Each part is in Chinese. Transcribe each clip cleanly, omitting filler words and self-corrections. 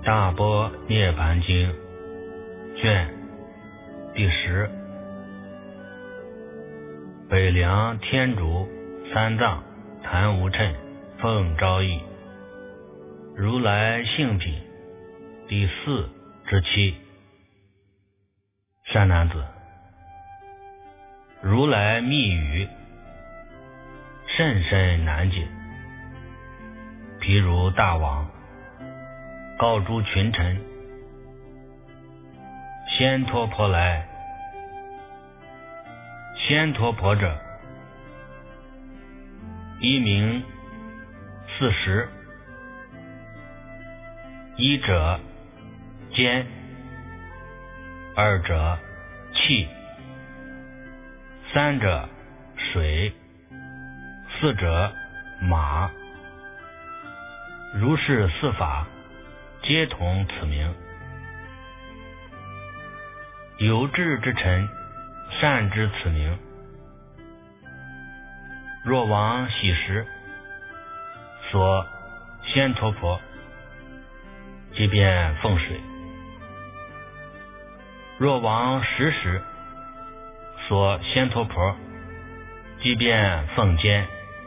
大般涅盘经卷第10，北凉天竺三藏谭无谶奉诏译，如来性品第4之7。善男子，如来密语甚深难解，譬如大王告诸群臣，仙陀婆来。仙陀婆者，一名40，一者坚，二者气，三者水，四者马。如是四法，皆同此名。有志之臣，善知此名。若往喜时，所仙陀婆，即便奉水；若往食时，所仙陀婆，即便奉煎；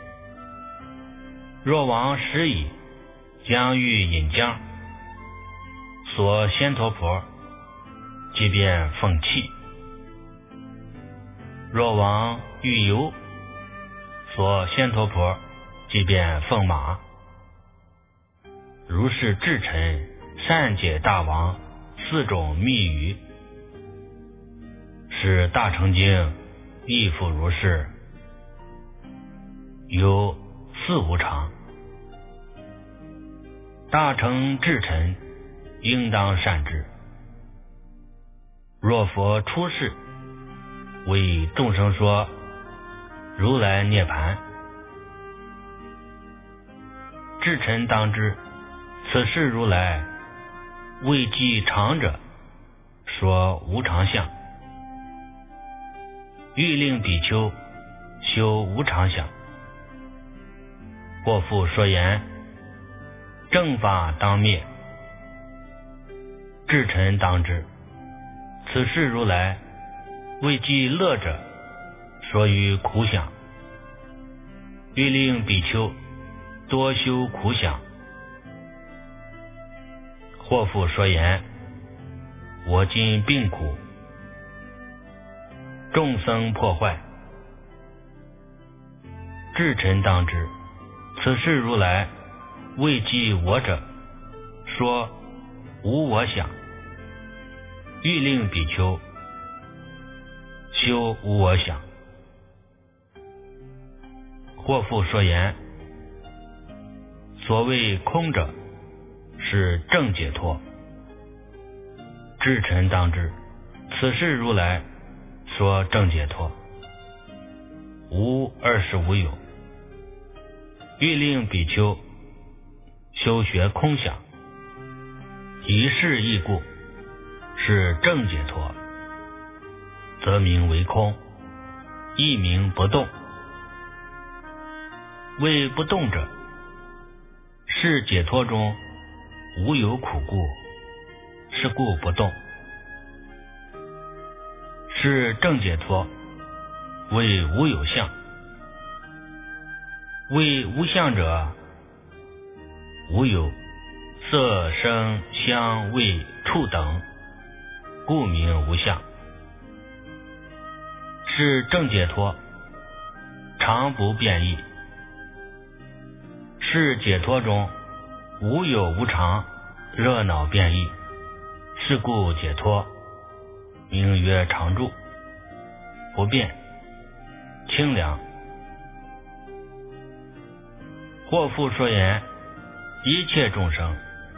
若往食已，将欲饮浆，所仙陀婆，即便奉气；若往欲游，所仙陀婆，即便奉马。如是至臣善解大王4种密语，使大乘经亦复如是。有4无常，大乘至臣应当善知。若佛出世，为众生说如来涅盘，至臣当知，此是如来为记常者说无常相，欲令比丘修无常相。或复说言，正法当灭。至臣当知，此是如来为记乐者说于苦想，欲令比丘多修苦想。或复说言，我今病苦，众僧破坏。至臣当知，此是如来为记我者说无我想，欲令比丘修无我想。或复说言，所谓空者是正解脱。至臣当知，此是如来说正解脱，无25有。欲令比丘修学空想，以是义故，是正解脱，则名为空，亦名不动。为不动者，是解脱中无有苦故，是故不动。是正解脱，为无有相。为无相者，无有色声香味触等，故名无相。是正解脱，常不变异。是解脱中无有无常，热闹变异，是故解脱名曰常住，不变，清凉。或复说言，一切众生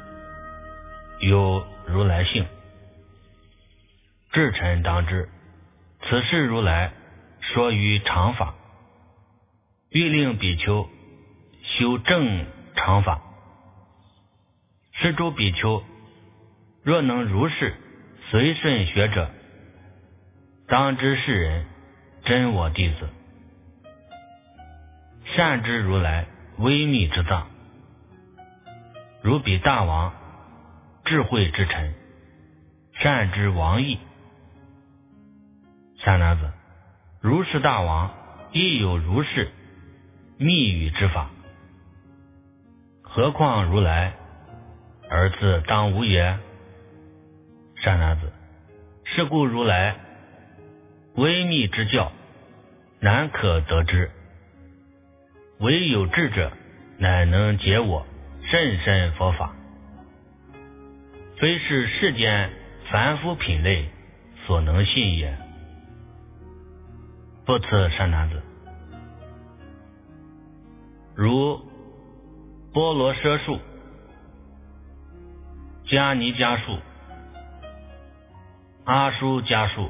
有如来性。至臣当知，此是如来说于常法，欲令比丘修正常法。是诸比丘若能如是随顺学者，当知是人真我弟子，善知如来微密之藏。如彼大王智慧之臣，善知王意。善男子，如是大王亦有如是密语之法，何况如来而自当无也？善男子，是故如来微密之教，难可得知，唯有智者乃能解我甚深佛法，非是世间凡夫品类所能信也。不此，善男子，如波罗奢树、迦尼迦树、阿书迦树、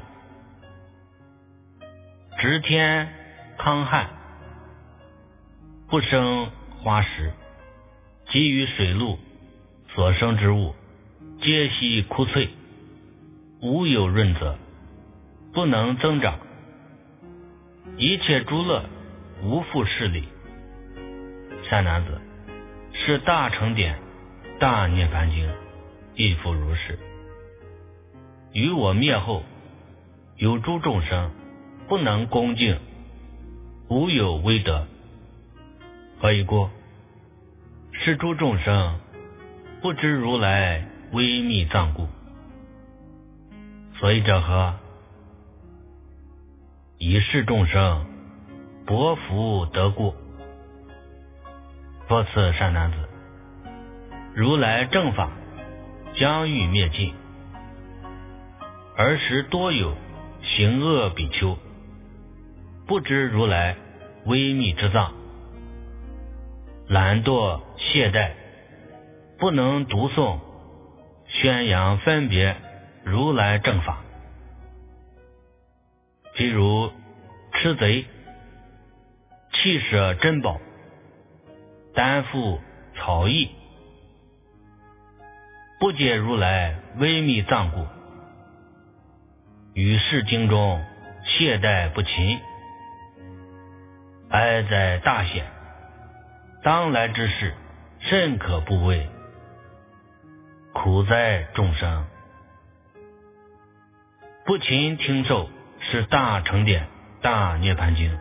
直天康汉，不生花实，给予水陆所生之物，皆悉枯脆，无有润泽，不能增长，一切诸乐无复势力。善男子，是大乘典大涅盘经亦复如是。于我灭后，有诸众生不能恭敬，无有威德。何以故？是诸众生不知如来微密藏故。所以者何？以是众生薄福得故。不此，善男子，如来正法将欲灭尽，儿时多有行恶比丘，不知如来微密之藏，懒惰懈怠，不能读诵宣扬分别如来正法。譬如痴贼弃舍珍宝，担负草役，不解如来微密藏故，于是经中懈怠不勤，哀哉大险！当来之事甚可怖畏，苦哉众生！不勤听受是大乘典大涅盘经，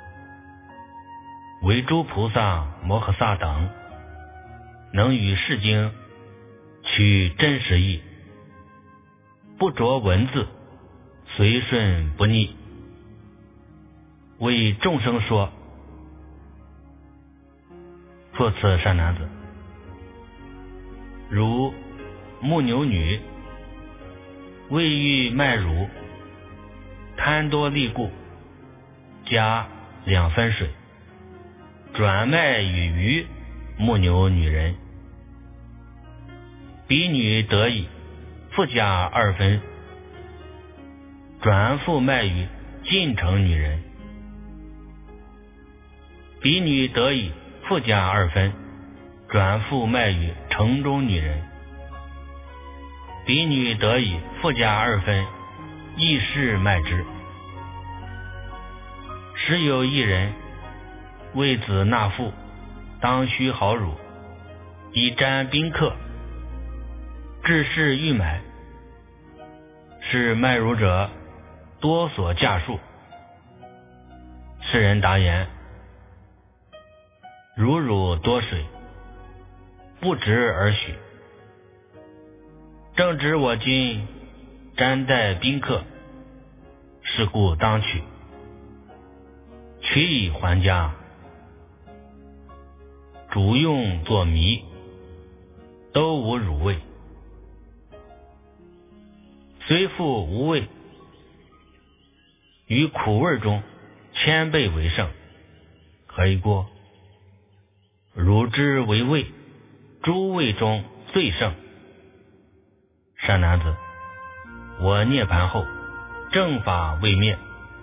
为诸菩萨摩诃萨等能与是经取真实义，不着文字，随顺不逆，为众生说。复次，善男子，如牧牛女为欲卖乳，贪多利故，加2分水，转卖与于牧牛女人，彼女得以复加2分，转复卖于晋城女人，彼女得以复加2分，转复卖于城中女人，彼女得以复加2分，亦是卖之。时有一人为子纳父，当须好乳，以沾宾客，至是欲买，是卖乳者多所价数。世人答言：如乳多水，不值而许。正值我今沾待宾客，是故当取。取以还家，主用作糜，都无乳味，虽复无味，于苦味中千倍为胜。何以故？汝之为味，诸味中最胜。善男子，我涅盘后，正法未灭，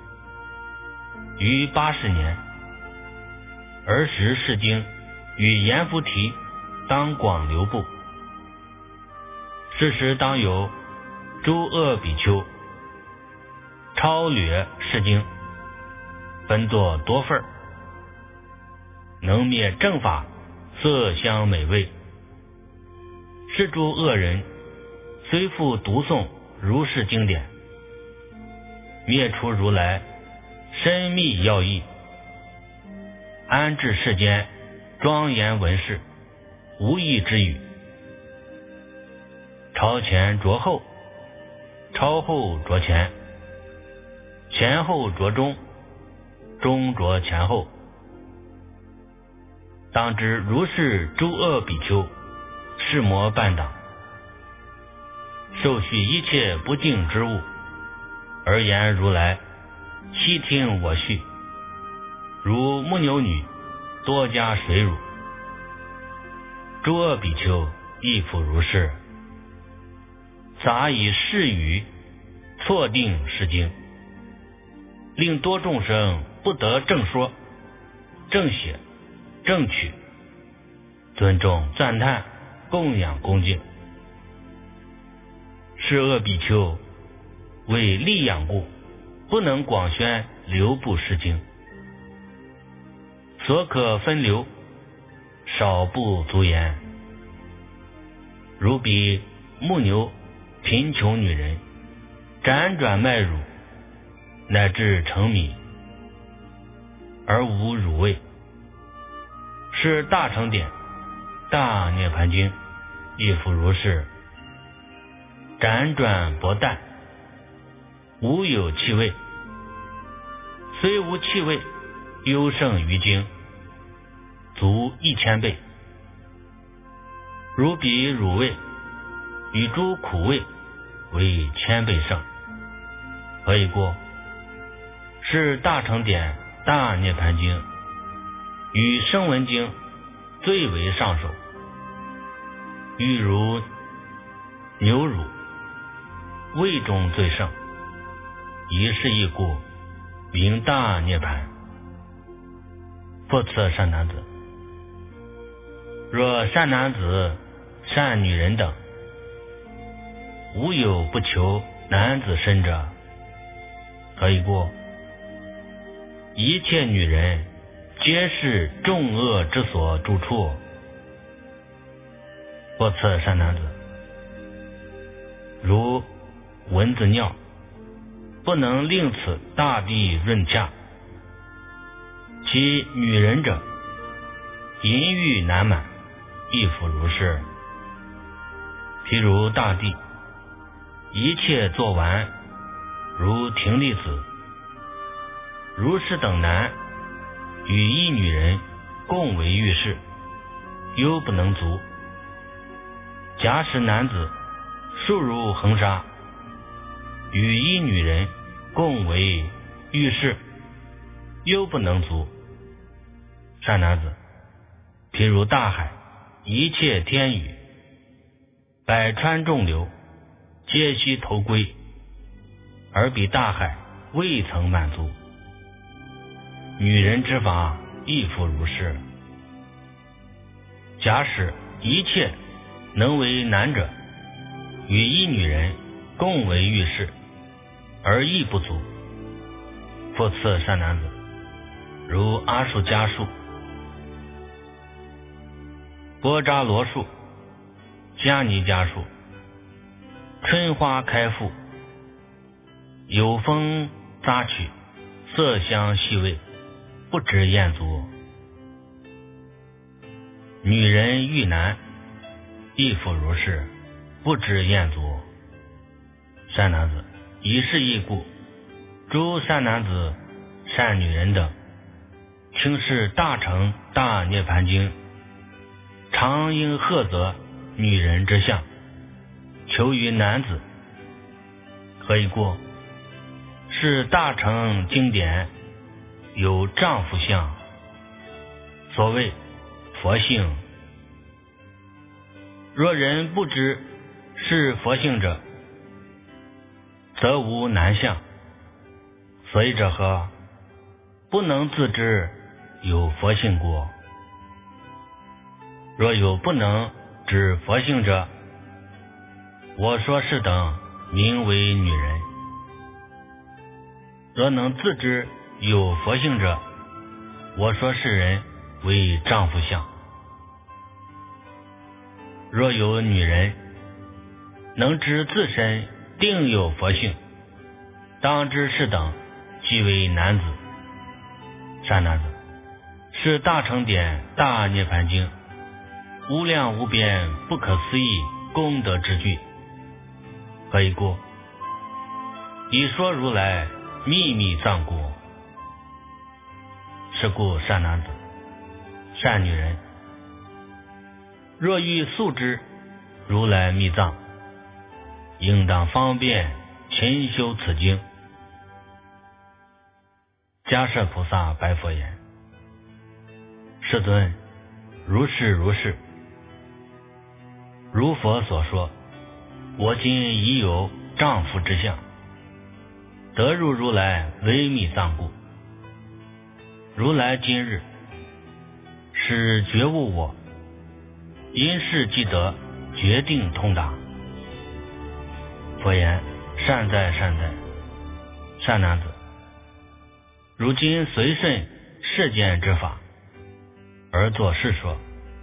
于80年，儿时是经与阎浮提当广流布。是时当有诸恶比丘超掠是经，分作多份，能灭正法色香美味。是诸恶人虽复读诵如是经典，灭除如来深密要义，安置世间庄严文饰，无义之语。朝前着后，朝后着前，前后着中，中着前后。当知如是诸恶比丘，是魔伴党，受许一切不净之物，而言如来悉听我续，如木牛女多加水乳。诸恶比丘亦复如是，杂以是语错定是经，令多众生不得正说、正写、正取，尊重赞叹供养恭敬。是恶比丘为利养故，不能广宣流布施经，所可分流少不足言。如彼木牛贫穷女人，辗转卖乳，乃至成米，而无乳味，是大乘典大涅盘经亦复如是，辗转薄淡，无有气味，虽无气味，优胜于经，足1000倍。如彼乳味与诸苦味为1000倍胜。何以故？是大乘典大涅盘经与声闻经最为上首，欲如牛乳，味中最胜，以是一故，名大涅盘。复次善男子，若善男子、善女人等，无有不求男子身者，何以故？一切女人皆是众恶之所住处。复次善男子，如蚊子尿，不能令此大地润洽，其女人者，淫欲难满，亦复如是。譬如大地，一切作完，如亭弟子，如是等男与一女人共为浴室，犹不能足。假使男子数如恒沙，与一女人共为浴室，犹不能足。善男子，譬如大海，一切天宇，百川众流，皆须投归，而彼大海未曾满足。女人之法亦复如是。假使一切能为男者，与一女人共为浴室，而亦不足。复次善男子，如阿树迦树、波扎罗树、迦尼迦树，春花开复，有风杂取，色香细味，不知厌足。女人遇男，亦复如是，不知厌足。善男子，以是一故，诸善男子、善女人等，听是大乘大涅盘经，常应贺责女人之相，求于男子。何以故？是大乘经典有丈夫相，所谓佛性。若人不知是佛性者，则无男相。所以者何？不能自知有佛性故。若有不能知佛性者，我说是等名为女人。若能自知有佛性者，我说是人为丈夫相。若有女人能知自身定有佛性，当知是等即为男子。善男子，是大乘典大涅盘经无量无边不可思议功德之具。何以故？以说如来秘密藏故。是故善男子、善女人，若欲速知如来密藏，应当方便勤修此经。迦摄菩萨白佛言：世尊，如是如是。如佛所说，我今已有丈夫之相，得入如来微密藏故。如来今日是觉悟我，因事即得决定通达。佛言：善哉善哉，善男子，如今随顺世间之法而作是说。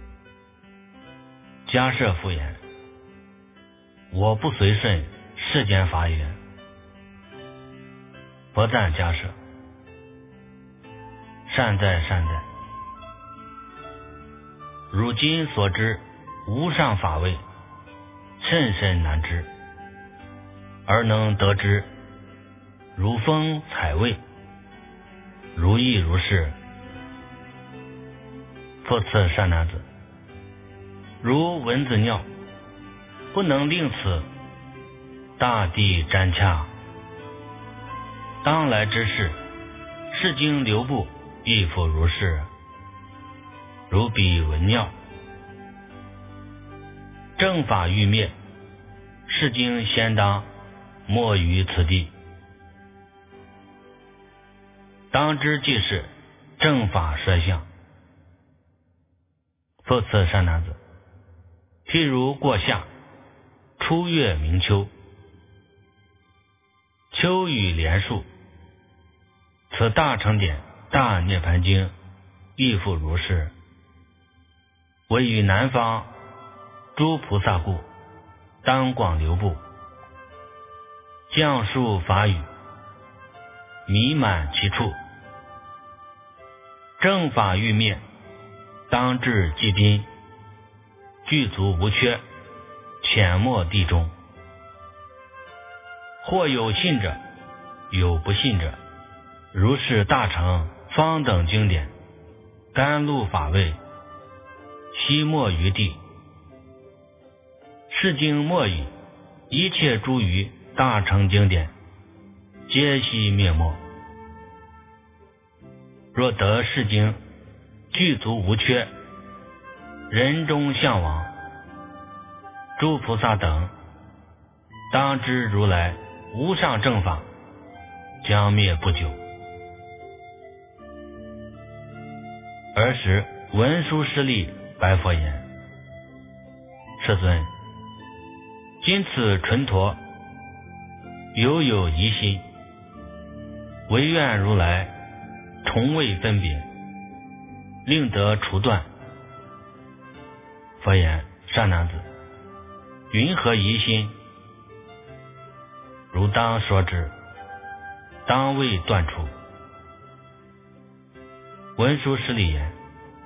迦摄复言：我不随顺世间法也。佛赞迦摄：善哉善哉，如今所知无上法位，甚深难知，而能得知如风采味，如意如是。复次善男子，如蚊子尿，不能令此大地沾洽。当来之事，是经流布亦复如是。如彼蚊尿，正法欲灭，是经先当没于此地。当知即是正法衰相。复次善男子，譬如过夏，初月明秋，秋雨连树，此大乘典大涅盘经亦复如是。唯于南方诸菩萨故，当广流布，降述法语，弥满其处。正法欲灭，当至寂宾，具足无缺，潜没地中。或有信者，有不信者，如是大乘方等经典，甘露法味，悉没于地。是经没矣，一切诸于大乘经典，皆悉灭没。若得是经具足无缺，人中向往，诸菩萨等当知如来无上正法将灭不久。尔时文殊师利白佛言：世尊，今此纯陀有疑心，唯愿如来从未分别，令得除断。佛言：善男子，云何疑心？如当说之，当为断除。文殊师利言：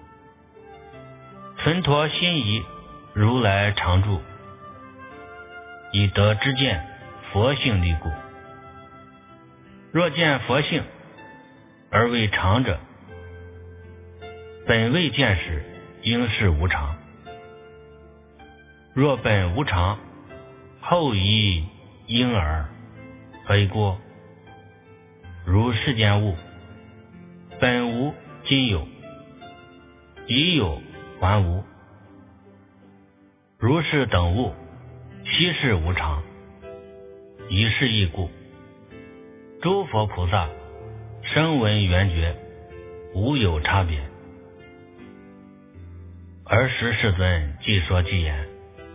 存陀心疑如来常住，以得知见佛性力故。若见佛性而为常者，本未见时，应是无常。若本无常，后疑因耳。何以故？如世间物，本无今有，已有还无。如是等物，悉是无常。以是义故，诸佛菩萨声闻缘觉，无有差别。尔时世尊即说偈言：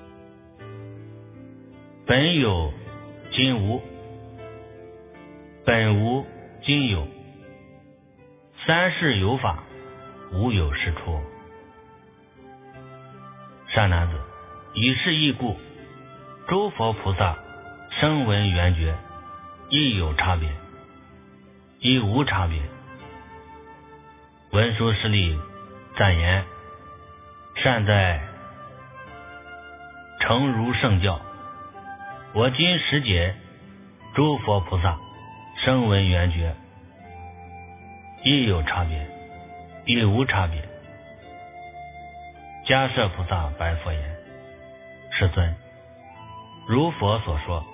本有今无，本无今有，三世有法，无有是处。善男子，以是义故， 诸佛菩萨声闻缘觉，亦有差别，亦无差别。文殊师利赞言：善哉，诚如圣教。我今实解诸佛菩萨声闻缘觉，亦有差别，亦无差别。迦摄菩萨白佛言：世尊，如佛所说，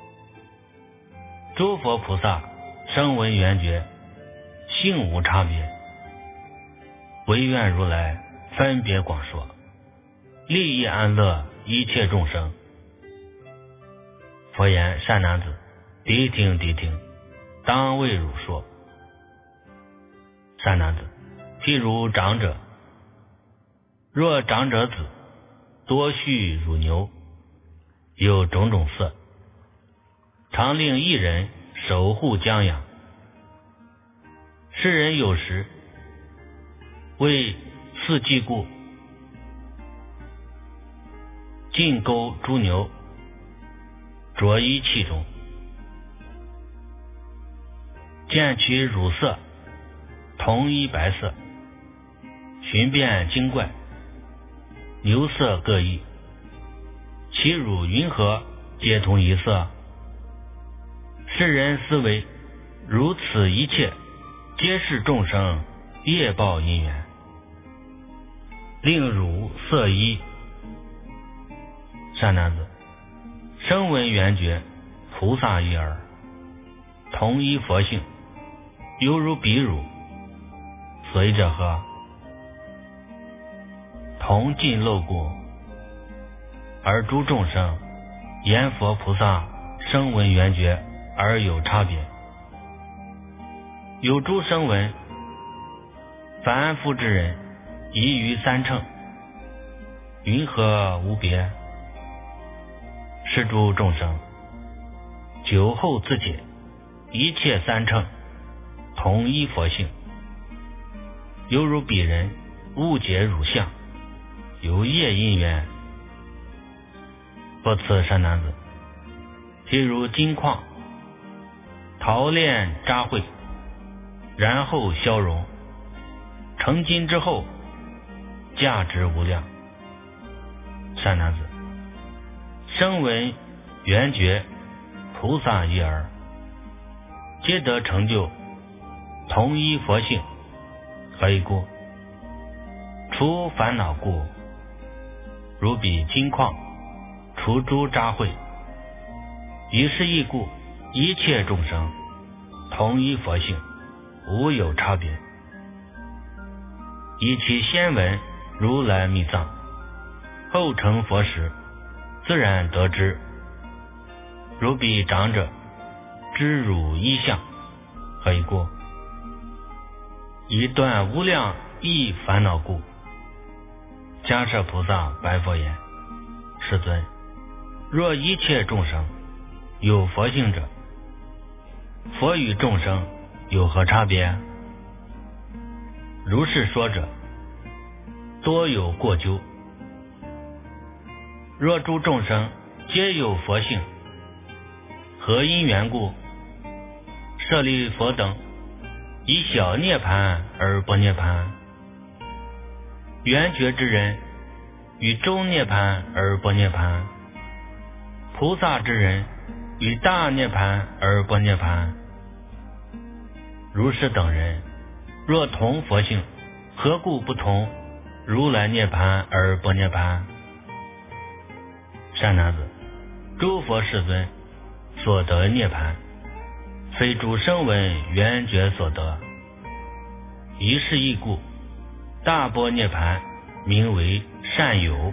诸佛菩萨声闻缘觉，性无差别，唯愿如来分别广说，利益安乐一切众生。佛言：善男子，谛听谛听，当为汝说。善男子，譬如长者，若长者子多畜乳牛，有种种色，常令一人守护将养。世人有时为四季故，尽钩诸牛，着衣器中，见其乳色同一白色，寻遍精怪，牛色各异，其乳云何皆同一色？世人思维，如此一切皆是众生业报因缘，令乳色一。善男子，声闻缘觉菩萨一耳，同一佛性，犹如比乳，随者何？同尽漏故，而诸众生言佛菩萨声闻缘觉而有差别。有诸声闻，凡夫之人宜于三乘，云何无别？是诸众生久后自解，一切三乘同一佛性，犹如彼人误解汝相，有业因缘。不此善男子，譬如金矿陶炼渣秽，然后消融，成金之后，价值无量。善男子，声闻缘觉菩萨一耳，皆得成就同一佛性。何以故？除烦恼故，如彼金矿除诸渣秽。以是义故，一切众生同一佛性，无有差别。以其先闻如来密藏，后成佛时，自然得知。如彼长者知汝一相。何以故？以断无量亿烦恼故。迦摄菩萨白佛言：世尊，若一切众生有佛性者，佛与众生有何差别？如是说者，多有过咎。若诸众生皆有佛性，何因缘故？舍利佛等以小涅槃而不涅槃，缘觉之人与中涅槃而不涅槃，菩萨之人与大涅槃而不涅槃。如是等人，若同佛性，何故不同如来涅槃而不涅槃？善男子，诸佛世尊所得涅槃，非诸声闻缘觉所得。一是义故，大般涅槃名为善有。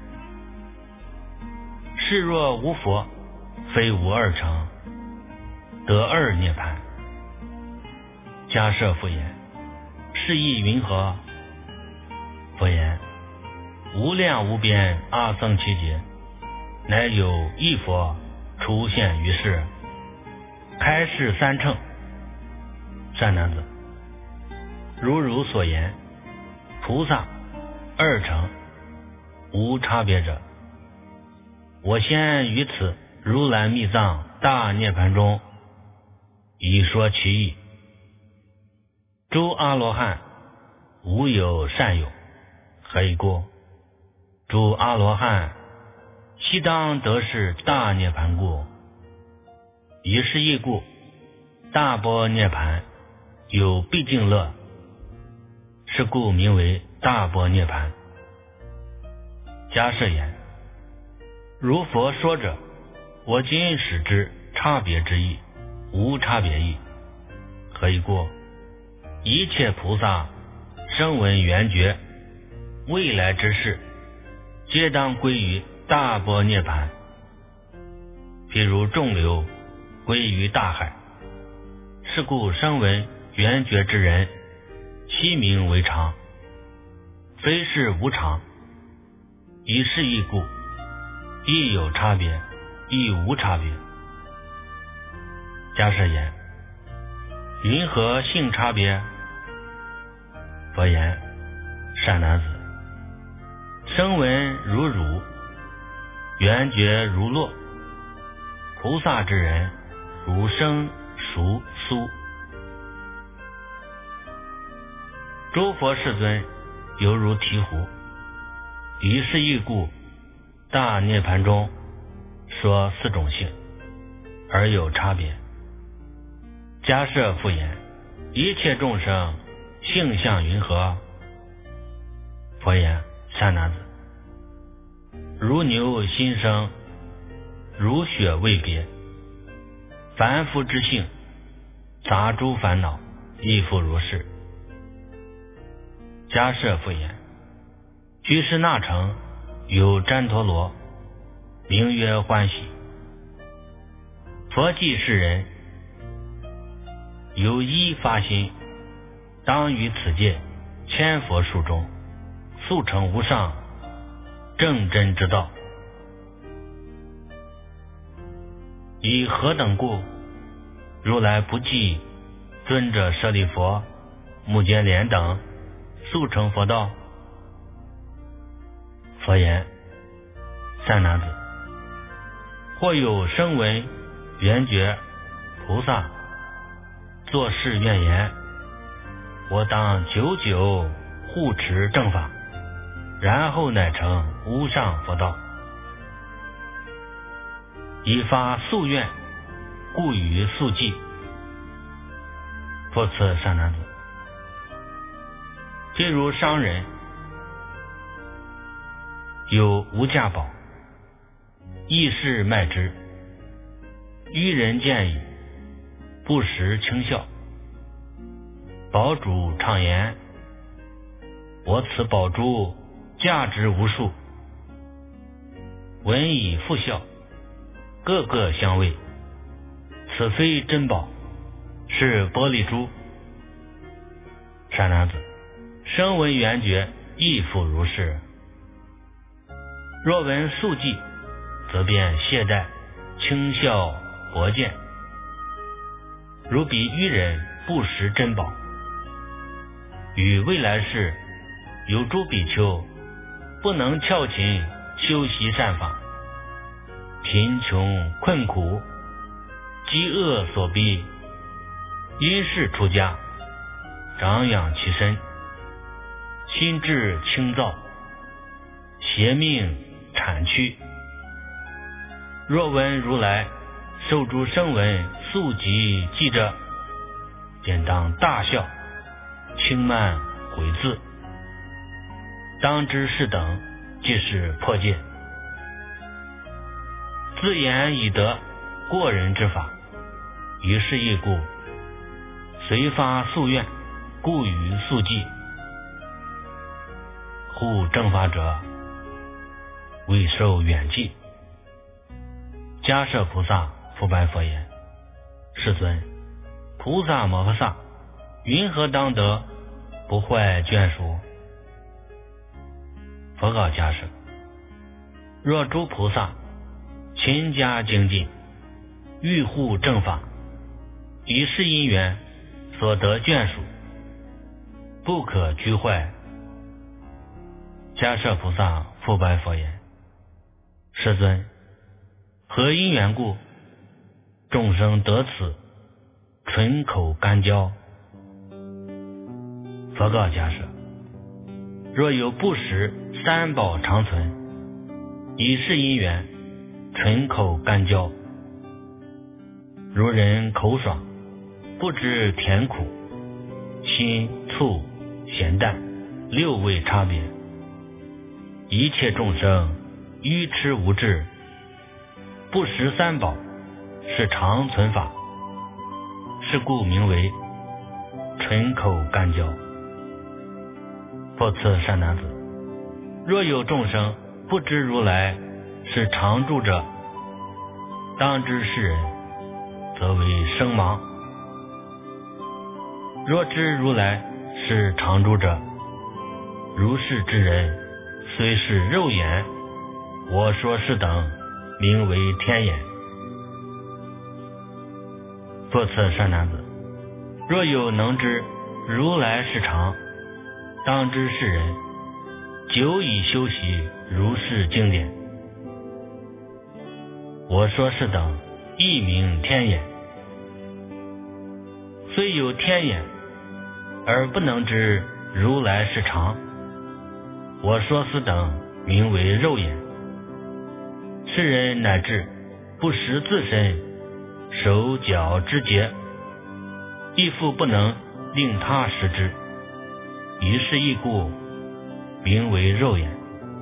是若无佛，非无二乘，得二涅槃。迦摄复言：是义云何？佛言：无量无边阿僧祇劫，乃有一佛出现于世，开示三乘。善男子，如汝所言，菩萨二乘无差别者， 我先于此如来密藏大涅盘中已说其意。诸阿罗汉无有善友，何以故？诸阿罗汉悉当得是大涅盘故。以是义故，大般涅盘有毕竟乐，是故名为大般涅盘。迦摄言：如佛说者，我今使之差别之意，无差别意。何以故？一切菩萨声闻缘觉，未来之事，皆当归于大般涅盘。譬如众流归于大海，是故声闻缘觉之人，悉名为常，非是无常。以是义故，亦有差别，亦无差别。迦摄言：云何性差别？佛言：善男子，声闻如汝，缘觉如落，菩萨之人如生熟酥。诸佛世尊犹如醍醐。于是义故，大涅盘中说四种性，而有差别。迦摄复言：一切众生性相云何？佛言：善男子，如牛新生，如雪未别。凡夫之性，杂诸烦恼，亦复如是。迦摄复言：居士那城有旃陀罗，名曰欢喜。佛记世人，有一发心，当于此界千佛数中，速成无上正真之道。以何等故？如来不记尊者舍利佛、目犍连等速成佛道？佛言：善男子，或有声闻缘觉菩萨作是愿言：我当久久护持正法，然后乃成无上佛道。以发夙愿，故于夙记。复次善男子，譬如商人有无价宝，易事卖之，愚人见矣，不时轻笑。宝主畅言：我此宝珠价值无数。闻以复笑，个个相谓：此非珍宝，是玻璃珠。善男子，声闻缘觉亦复如是。若闻速记，则便懈怠，轻笑薄见，如彼愚人不识珍宝。与未来世有诸比丘不能翘勤修习善法，贫穷困苦，饥饿所逼，因事出家，长养其身，心智清躁，邪命产躯。若闻如来受诸声闻速集记者，便当大笑，轻慢毁字，当知是等即是破戒，自言以得过人之法。于是义故，随发夙愿，故于夙记。护正法者，未受远记。迦摄菩萨复白佛言：世尊，菩萨摩诃萨云何当得不坏眷属？佛告迦摄：若诸菩萨勤加精进，欲护正法，以是因缘所得眷属，不可居坏。迦摄菩萨复白佛言：世尊， 何因缘故，众生得此唇口干焦？佛告迦舍：若有不食三宝常存，以是因缘，唇口干焦。如人口爽，不知甜苦，辛醋咸淡六味差别，一切众生愚痴无智，不食三宝是常存法，是故名为唇口干焦。复次善男子，若有众生不知如来是常住者，当知是人则为生盲；若知如来是常住者，如是之人虽是肉眼，我说是等名为天眼。复次善男子，若有能知如来是常，当知是人久已修习如是经典，我说是等亦名天眼。虽有天眼，而不能知如来是常，我说斯等名为肉眼。世人乃至不识自身手脚之节，亦复不能令他识之，于是亦故名为肉眼。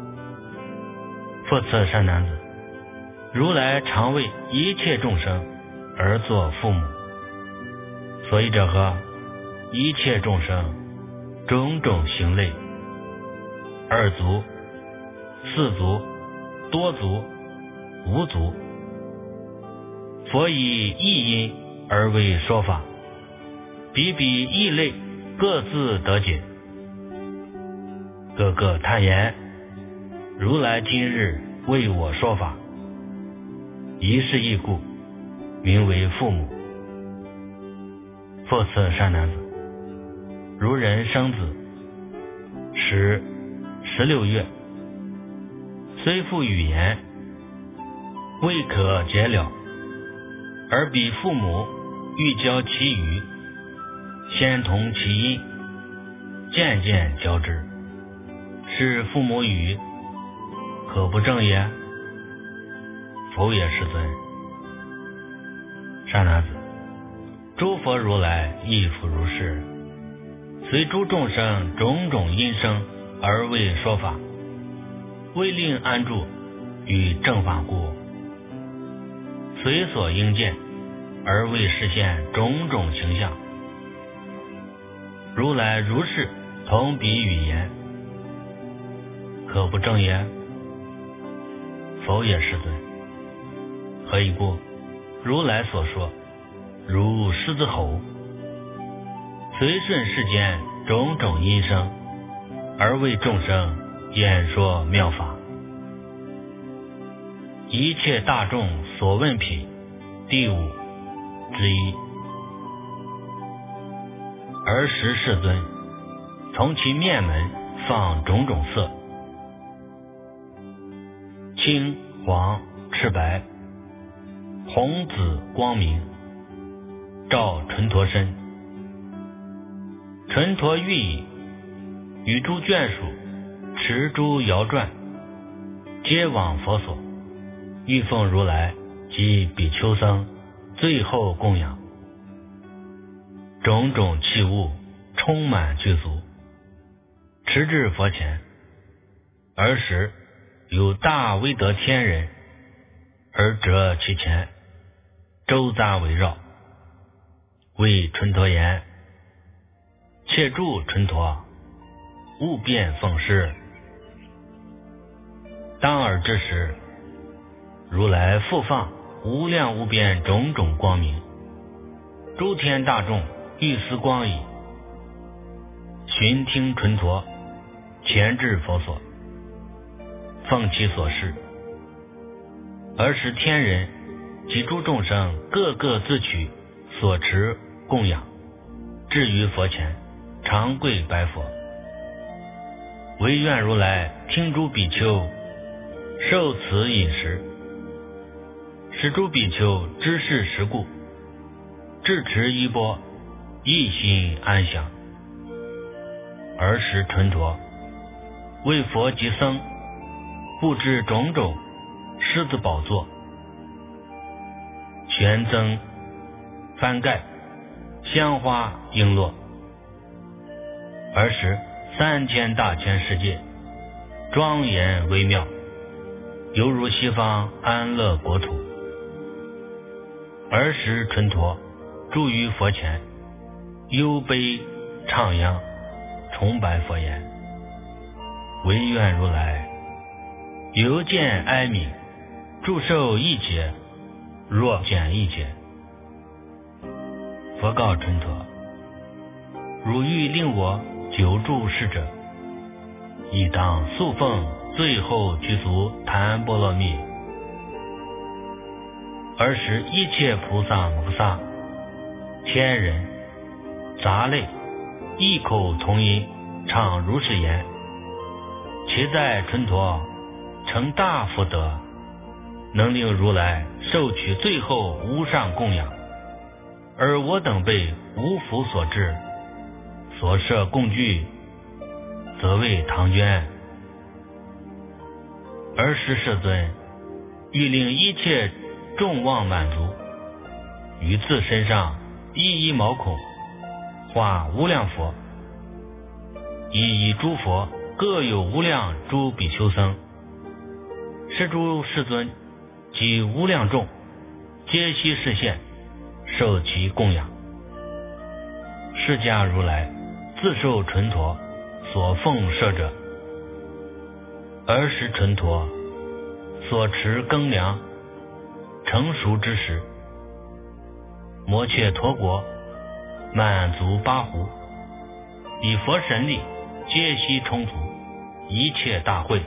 复次善男子，如来常为一切众生而作父母，所以者何？一切众生种种行类，二足、四足、多足、无足，佛以一因而为说法，比比异类，各自得解。个个叹言：如来今日为我说法，一是一故，名为父母。复次善男子，如人生子，时16月，虽复语言，未可解了，而彼父母欲教其语，先同其音，渐渐教之，是父母语，可不正也？否也，世尊。善男子，诸佛如来亦复如是，随诸众生种种因生而为说法，为令安住与正法故，随所应见而为实现种种形象。如来如是同彼语言，可不正也？否也，世尊。何以故？如来所说，如狮子吼，随顺世间种种因生，而为众生演说妙法。一切大众所问品第5之一。尔时世尊从其面门放种种色，青、黄、赤白、红、紫、光明，照纯陀身。纯陀欲以与诸眷属持诸摇转，皆往佛所，欲奉如来及比丘僧最后供养。种种器物充满具足，持至佛前。尔时有大威德天人而折其前，周匝围绕，谓纯陀言：且住纯陀，勿便奉施。当尔之时，如来复放无量无边种种光明，诸天大众欲思光矣，寻听纯陀，前至佛所，奉其所示。而时天人及诸众生各个自取所持供养，至于佛前，长跪白佛，唯愿如来听诸比丘受此饮食。 是诸比丘知是实故，智持衣钵，一心安详。尔时纯陀为佛及僧布置种种狮子宝座，玄增幡盖，香花璎珞。尔时3000大千世界庄严微妙，犹如西方安乐国土。尔时纯陀住于佛前，忧悲唱扬，崇拜佛言：唯愿如来犹见哀悯，祝寿一劫，若见一劫。佛告纯陀：汝欲令我久住世者，亦当速奉最后具足檀波罗蜜。尔时一切菩萨摩萨、天人、杂类异口同音唱如是言：其在纯陀成大福德，能令如来受取最后无上供养，而我等辈无福所至，所设供具，则为唐捐。尔时世尊欲令一切众望满足，于自身上一一毛孔画无量佛，一诸佛各有无量诸比丘僧，是诸世尊及无量众皆悉示现，受其供养。释迦如来自受纯陀所奉设者，尔时纯陀所持羹粮成熟之时，摩羯陀国满足八湖，以佛神力皆悉充足，一切大会。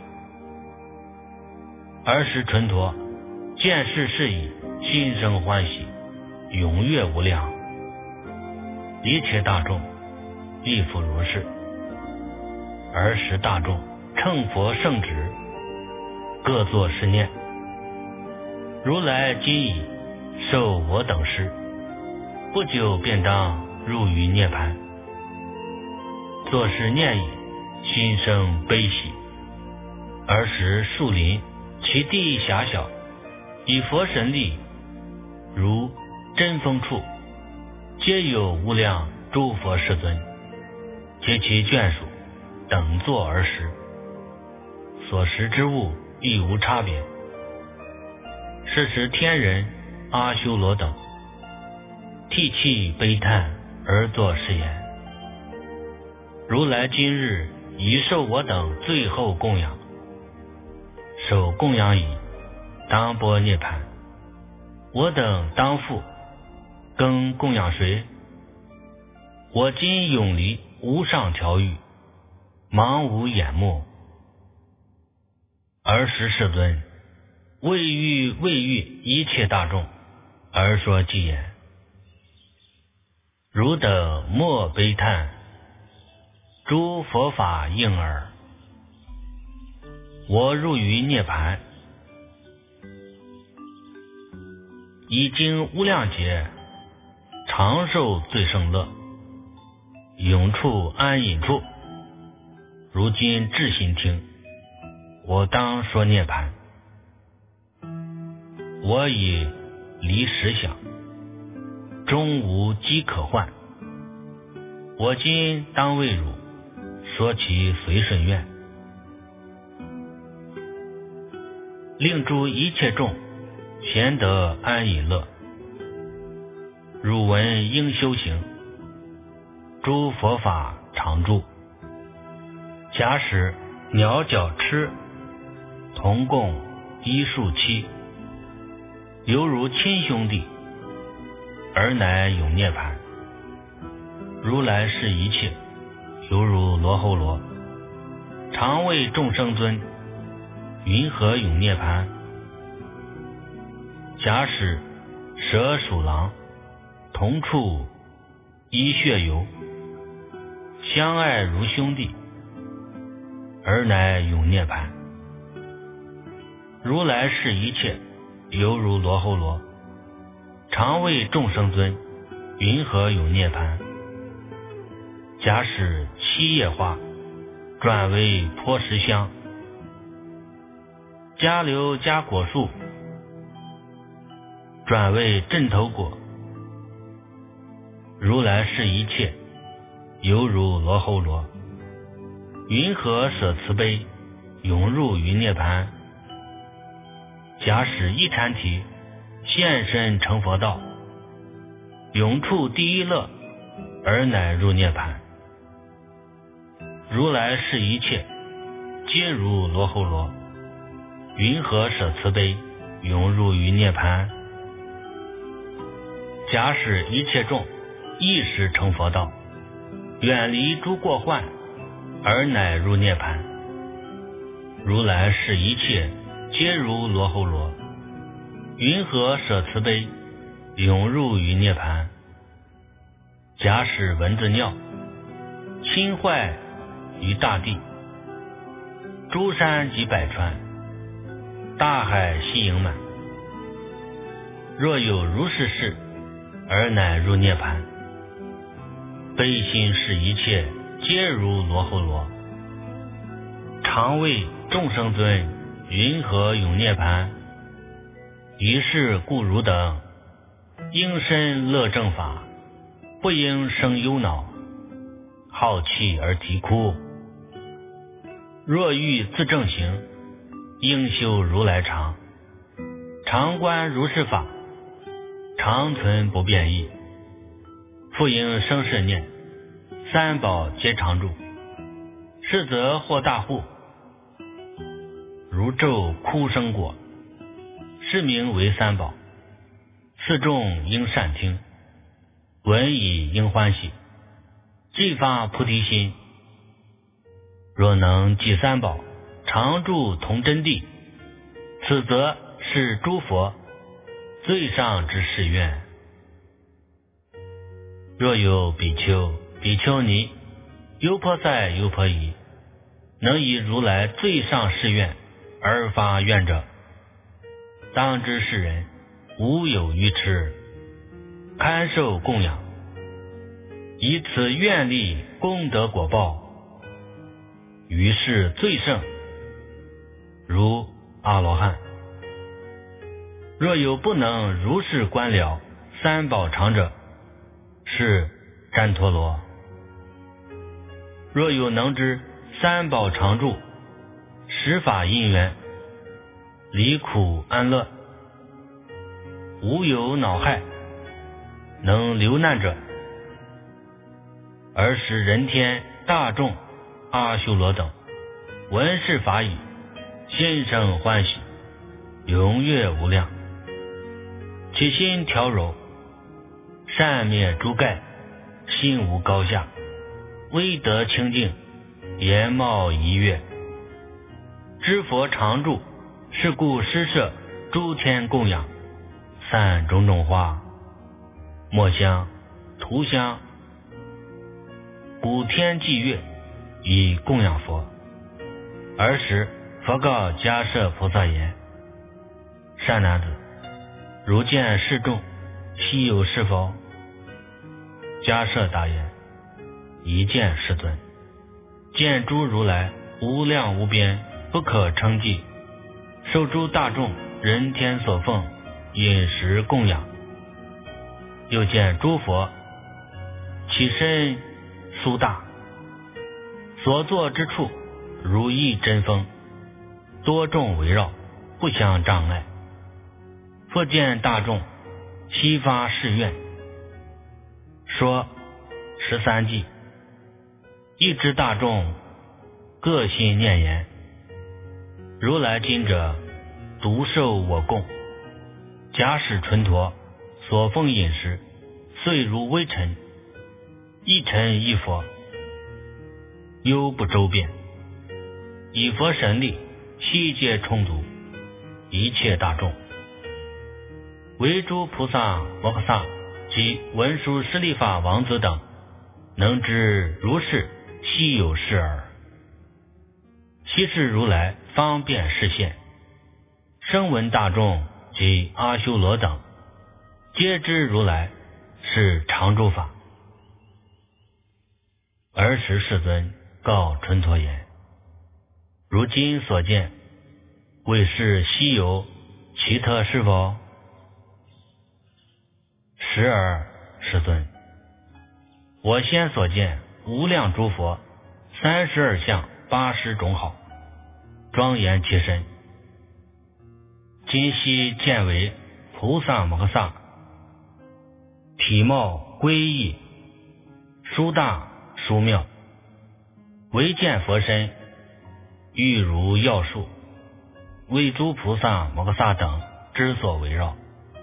尔时纯陀见是事已，心生欢喜，踊跃无量。一切大众亦复如是。尔时大众乘佛圣旨，各作是念：如来今已受我等施，不久便当入于涅槃。作是念已，心生悲喜。尔时树林其地狭小，以佛神力如针锋处，皆有无量诸佛世尊，皆其眷属等坐而食，所食之物亦无差别。是时天人阿修罗等涕泣悲叹而作是言：如来今日已受我等最后供养，受供养已，当钵涅槃，我等当复更供养谁？我今永离无上调御，茫无眼目。尔时世尊为欲一切大众而说偈言：汝等莫悲叹，诸佛法应耳。我入于涅槃，已经无量劫，长寿最胜乐，永处安隐处。如今至心听，我当说涅槃。我已离实想，终无机可换。我今当为汝说其随顺愿，令诸一切众咸得安隐乐。汝闻应修行，诸佛法常住。假使鸟脚吃，同共一树栖，犹如亲兄弟，而乃永涅槃。如来是一切，犹如罗睺罗，常为众生尊，云何永涅槃？假使蛇鼠狼同处一血游，相爱如兄弟，而乃永涅槃。如来是一切， 犹如罗睺罗，常为众生尊，云何有涅槃？假使七叶花，转为破石香，迦流迦果树，转为镇头果。如来是一切，犹如罗睺罗，云何舍慈悲，涌入于涅槃？假使一禅体，现身成佛道，永处第一乐，而乃入涅槃。如来是一切，皆如罗睺罗，云何舍慈悲，涌入于涅槃？假使一切众一时成佛道，远离诸过患，而乃入涅槃。如来是一切，皆如罗睺罗，云何舍慈悲，涌入于涅槃？假使蚊子尿，侵坏于大地，诸山及百川，大海悉盈满。若有如是事，而乃入涅槃。悲心是一切，皆如罗睺罗，常为众生尊，云何永涅槃？于是故汝等，应身乐正法，不应生忧恼，好气而啼哭。若欲自正行，应修如来常，常观如是法，常存不变异。复应生是念，三宝皆常住，是则获大护。如昼哭声果，是名为三宝。四众应善听，闻已应欢喜，即发菩提心。若能记三宝，常住同真谛，此则是诸佛最上之誓愿。若有比丘、比丘尼、优婆塞、优婆夷，能以如来最上誓愿而发愿者，当知是人无有愚痴，堪受供养，以此愿力功德果报，于是最胜，如阿罗汉。若有不能如是观了三宝常者，是旃陀罗。若有能知三宝常住，十法因缘，离苦安乐，无有恼害，能流难者，而使人天大众阿修罗等闻是法语，心生欢喜，踊跃无量，其心调柔，善灭诸盖，心无高下，威德清净，颜貌怡悦。知佛常住，是故施设诸天供养，散种种花、墨香、涂香、古天祭乐，以供养佛。尔时佛告迦摄菩萨言：善男子，如见是众，悉有是否？迦摄答言：一见世尊，见诸如来无量无边，不可称计，受诸大众人天所奉，饮食供养。又见诸佛其身苏大，所坐之处如一真风，多众围绕，不相障碍。复见大众悉发誓愿，说13偈，一知大众各心念言：如来今者独受我供，假使纯陀所奉饮食，虽如微尘，一尘一佛，犹不周遍。以佛神力，悉皆充足，一切大众，唯诸菩萨摩诃萨及文殊师利法王子等，能知如是，悉有是耳。悉是如来方便示现，声闻大众及阿修罗等，皆知如来是常住法。尔时世尊告纯陀言：如今所见，为是稀有奇特是否？时而世尊，我先所见无量诸佛32相80种好，庄严其身。今悉见为菩萨摩诃萨，体貌归异，殊大殊妙，唯见佛身，欲如药树，为诸菩萨摩诃萨等之所围绕。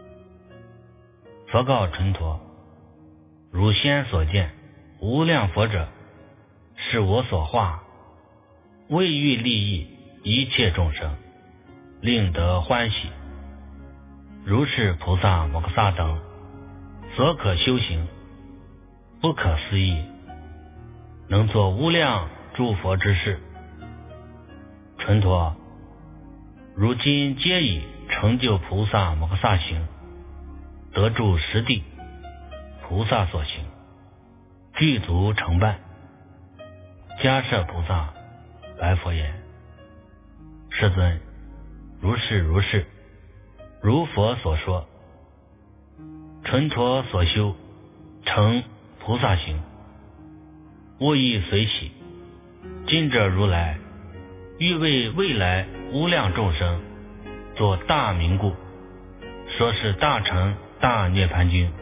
佛告纯陀：如先所见无量佛者，是我所化，为欲利益一切众生，令得欢喜。如是菩萨摩诃萨等所可修行，不可思议，能作无量诸佛之事。纯陀，如今皆已成就菩萨摩诃萨行，得住实地，菩萨所行，具足成办。迦摄菩萨白佛言：世尊，如是如是，如佛所说，纯陀所修成菩萨行，我亦随喜。今者如来欲为未来无量众生作大名故，说是大乘大涅盘经。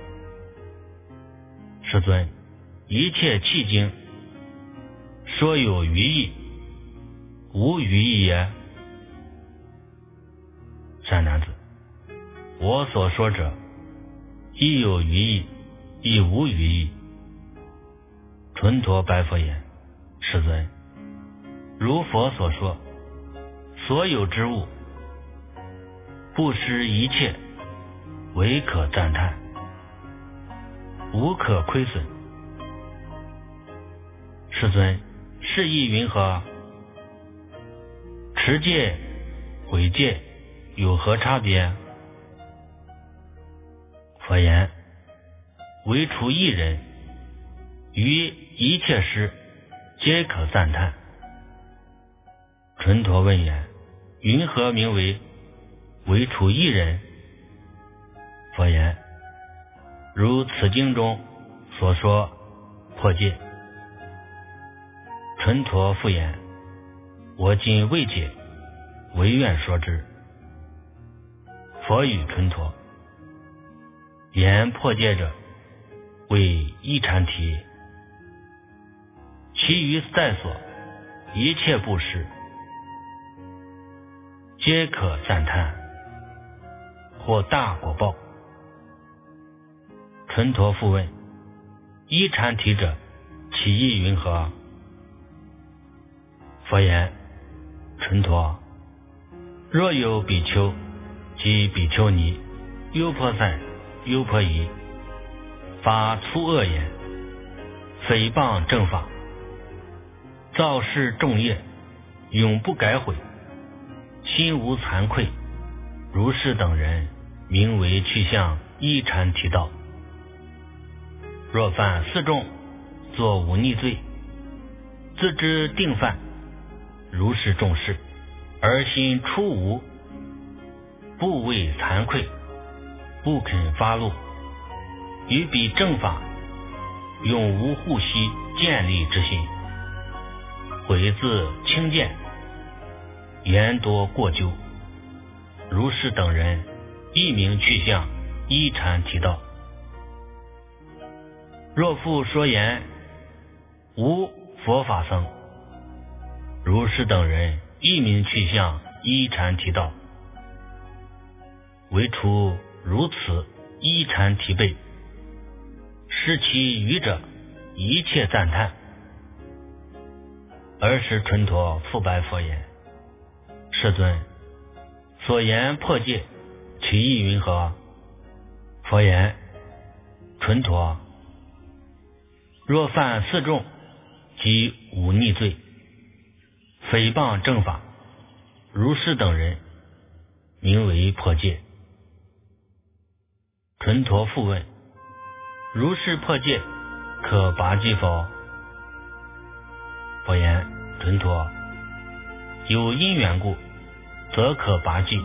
世尊，一切契经说有余义，无余义也？善男子，我所说者，亦有余义，亦无余义。纯陀白佛言：世尊，如佛所说，所有之物，不失一切，唯可赞叹，无可亏损。世尊，是意云何？持戒毁戒有何差别？佛言：唯除一人，于一切时皆可赞叹。纯陀问言：云何名为唯除一人？佛言：如此经中所说破戒。纯陀复言：我今未解，唯愿说之。佛语纯陀：言破戒者，为一禅提，其余在所一切布施，皆可赞叹，或大果报。纯陀复问：一禅提者，其意云何？佛言：纯陀，若有比丘及比丘尼、优婆塞、优婆夷，发粗恶言，诽谤正法，造事重业，永不改悔，心无惭愧，如是等人，名为去向一禅提道。若犯四重，作忤逆罪，自知定犯，如是重事，而心出无，不畏惭愧，不肯发怒，于彼正法永无护惜建立之心，悔自轻贱，言多过咎，如是等人，一名去向一禅提道。若复说言无佛法僧，如是等人，一名去向一禅提道。唯除如此一禅提辈，失其余者，一切赞叹。尔时纯陀复白佛言：世尊，所言破戒，其意云何？佛言：纯陀，若犯四重及忤逆罪，诽谤正法，如是等人，名为破戒。 纯陀复问：如是破戒，可拔济否？佛言：纯陀，有因缘故，则可拔济。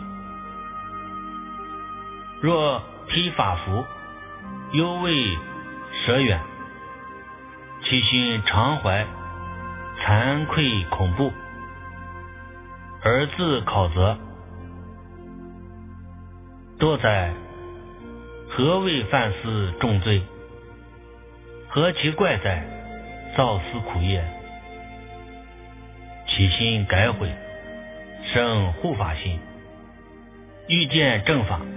若披法服，犹未舍远，其心常怀惭愧恐怖，而自考责，多哉！何谓犯思重罪？何其怪哉！造思苦业，起心改悔，生护法心，欲见正法。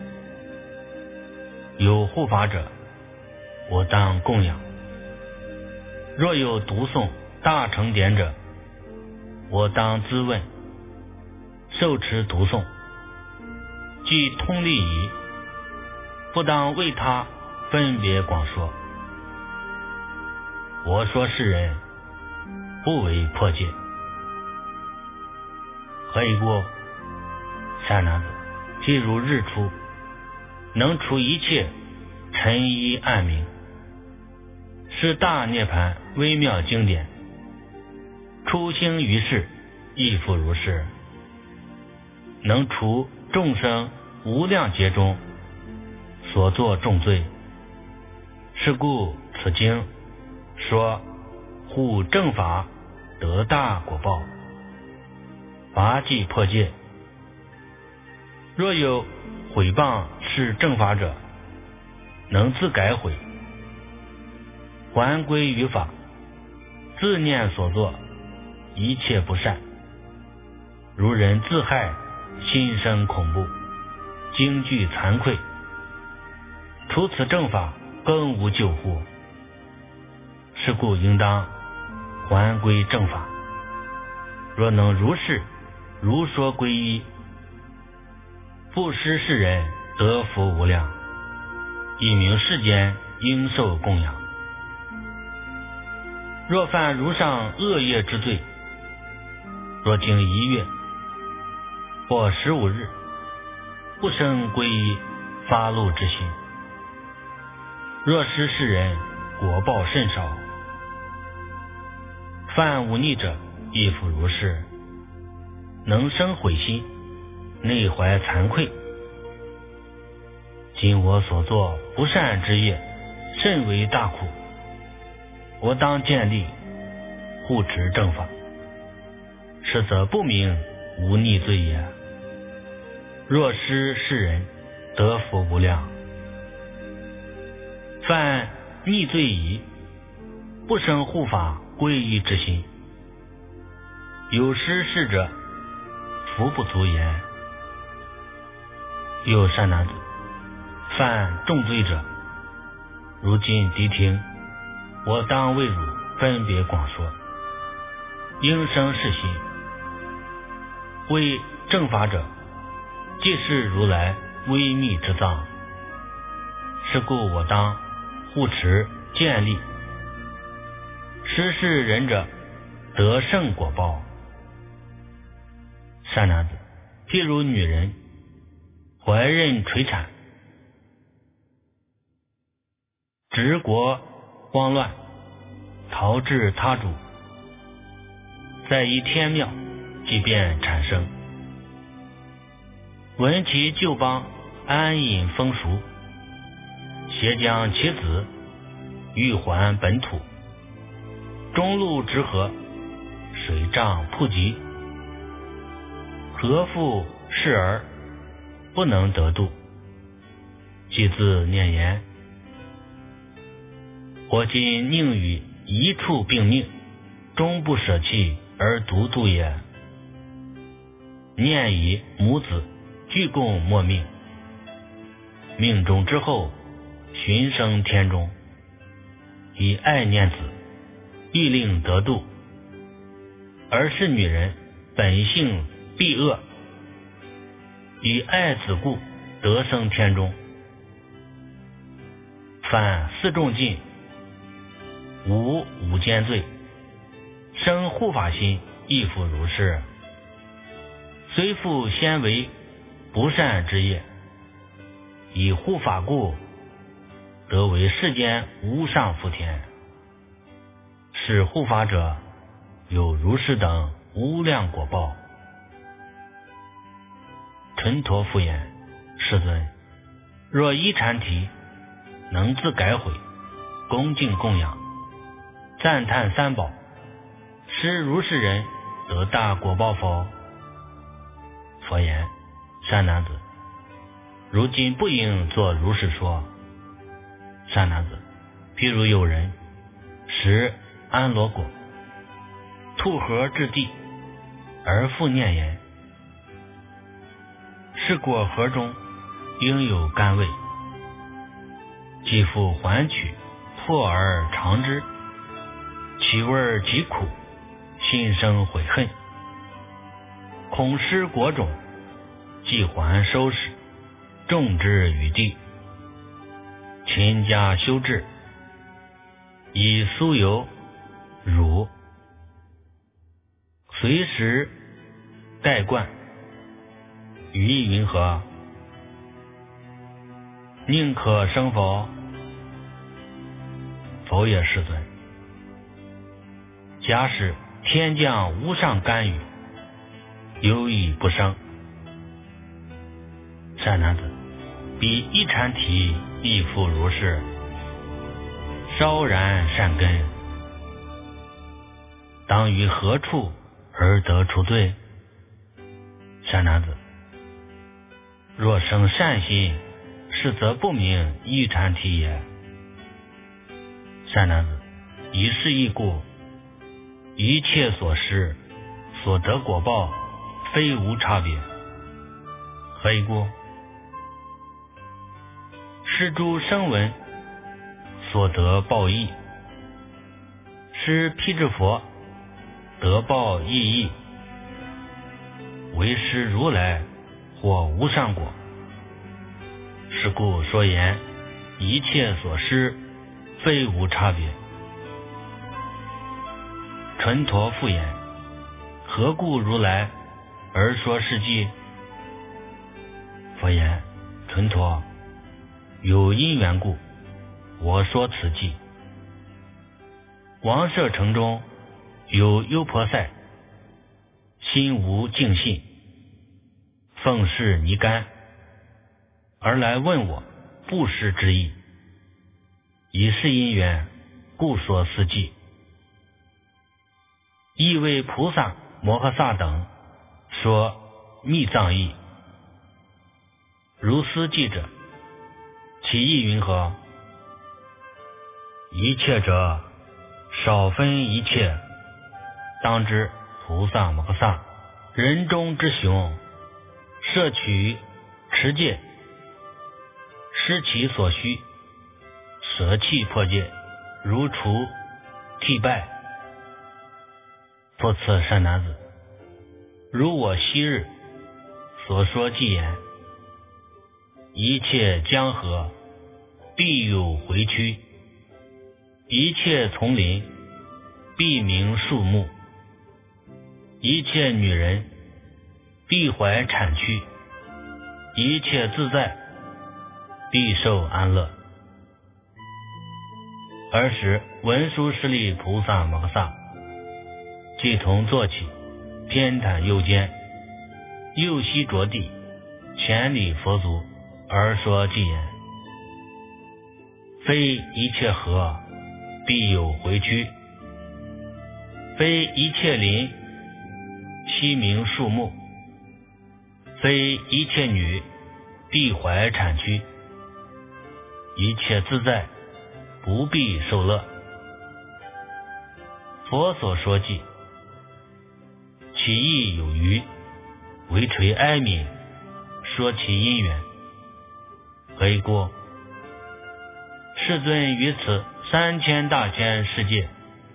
有护法者，我当供养；若有读诵大乘典者，我当咨问，受持读诵，即通利矣，不当为他分别广说。我说世人不为破戒。何以故？善男子，譬如日出，能除一切尘衣暗明，是大涅槃微妙经典。初兴于世，亦复如是，能除众生无量劫中所作重罪。是故此经说护正法得大果报，拔济破戒。若有毁谤是正法者，能自改悔，还归于法，自念所作一切不善，如人自害，心生恐怖，惊惧惭愧，除此正法，更无救护。是故应当还归正法。若能如是如说皈依，布施世人，得福无量，以名世间应受供养。若犯如上恶业之罪，若经1月或15日，不生皈依发露之心，若施世人，果报甚少。犯忤逆者，亦复如是，能生悔心，内怀惭愧。今我所作不善之业，甚为大苦，我当建立护持正法，实则不明无逆罪也。若施世人，得福无量。犯逆罪已，不生护法皈依之心，有失事者，福不足言。有善男子，犯重罪者，如今谛听，我当为汝分别广说，应生是心。为正法者，即是如来微密之藏。是故我当护持建立，施世人者，得胜果报。善男子，譬如女人怀孕垂产，执国慌乱，逃至他主，在一天庙，即便产生，闻其旧邦安隐风俗，携将其子欲还本土，中路之河，水涨瀑及，何复是儿不能得度？即自念言：我今宁与一处并命，终不舍弃而独度也。念以母子俱共没命，命中之后，寻生天中，以爱念子，欲令得度。而是女人本性必恶，以爱子故得生天中。犯四重禁，无五间罪，生护法心，亦复如是。虽复先为不善之业，以护法故得为世间无上福田，是护法者有如是等无量果报。纯陀复言：世尊，若一禅体能自改悔，恭敬供养，赞叹三宝，是如是人得大果报否？佛言：善男子，如今不应作如是说。善男子，譬如有人食安罗果，吐核至地，而复念言：是果核中应有甘味，即复还取，破而尝之，其味极苦，心生悔恨，恐失果种，即还收拾，种之于地，勤加修治，以酥油、乳随时代灌，于意云何？宁可生否？否也，世尊。假使天降无上甘雨，有以不生。善男子，彼一禅体亦复如是，烧然善根，当于何处而得除罪？善男子，若生善心，是则不明一禅体也。善男子，以是义故，一切所施所得果报，非无差别。何以故？是诸声闻所得报义，是辟支佛得报亦义，为师如来或无上果。是故说言，一切所施非无差别。纯陀复言：何故如来而说是偈？佛言：纯陀，有因缘故，我说此偈。王舍城中有优婆塞，心无净信，奉事泥干，而来问我布施之意，以是因缘，故说此偈。亦为菩萨摩诃萨等说密藏义。如斯偈者，其意云何？一切者，少分一切，当知菩萨摩诃萨人中之雄，摄取持戒，施其所需，舍弃破戒，如除替拜。复次善男子，如我昔日所说偈言：一切江河必有回曲，一切丛林必鸣树木，一切女人必怀产躯，一切自在必受安乐。尔时文殊师利菩萨摩诃萨即同坐起，偏袒右肩，右膝着地，前礼佛足，而说偈言：非一切河必有回曲，非一切林悉鸣树木，非一切女必怀产躯，一切自在不必受乐。佛所说偈，其意有余，为垂哀悯，说其因缘。何以故？世尊于此3000大千世界，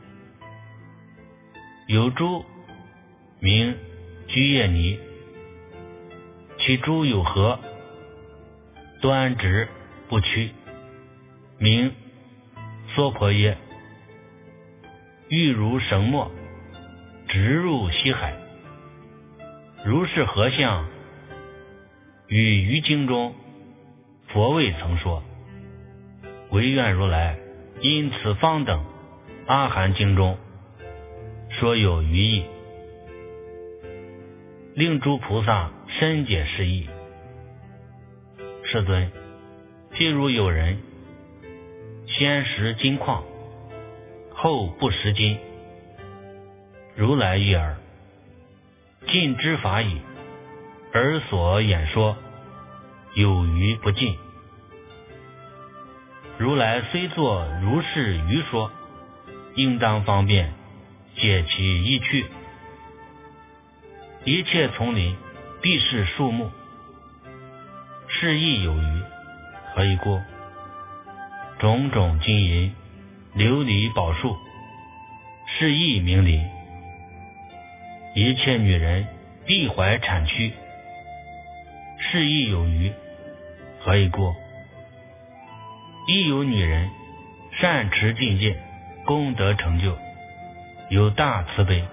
有诸名居叶尼，其诸有何？端直不屈，名娑婆耶。欲如绳墨，直入西海。如是何相？与于经中佛未曾说。 唯愿如来因此方等阿含经中说有余义，令诸菩萨深解是义。世尊，譬如有人先食金矿，后不食金，如来一耳，尽之法矣，而所演说有余不尽。如来虽作如是余说，应当方便解其意趣。一切丛林必是树木，是亦有余，何以故？种种金银琉璃宝树，是亦名林。一切女人必怀产躯，是亦有余，何以故？亦有女人善持境界，功德成就，有大慈悲，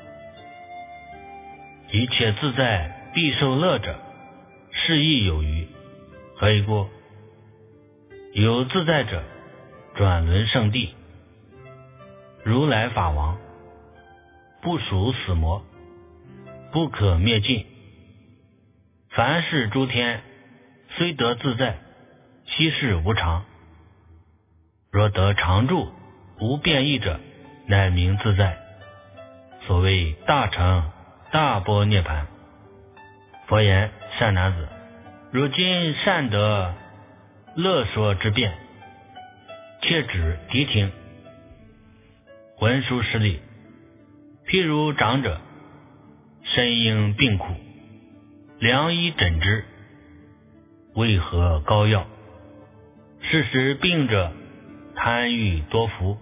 一切自在必受乐者，是亦有余，何以故？有自在者转轮圣地，如来法王，不属死魔，不可灭尽。凡是诸天虽得自在，悉是无常。若得常住无变异者，乃名自在。所谓大乘大般涅盘。佛言：善男子，如今善得乐说之变，切指谛听。文殊师利，譬如长者身应病苦，良医诊之，为何膏药？是时病者贪欲多福，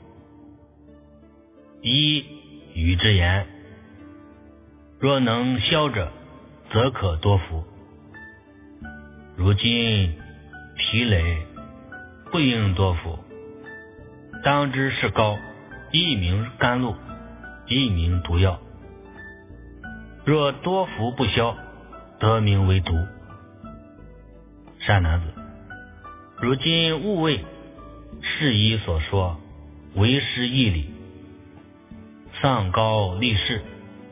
医与之言，若能消者，则可多福。如今疲累，不应多福，当知是膏，一名甘露，一名毒药。若多福不消，得名为毒。善男子，如今勿谓是以所说，为师义理，丧高立世。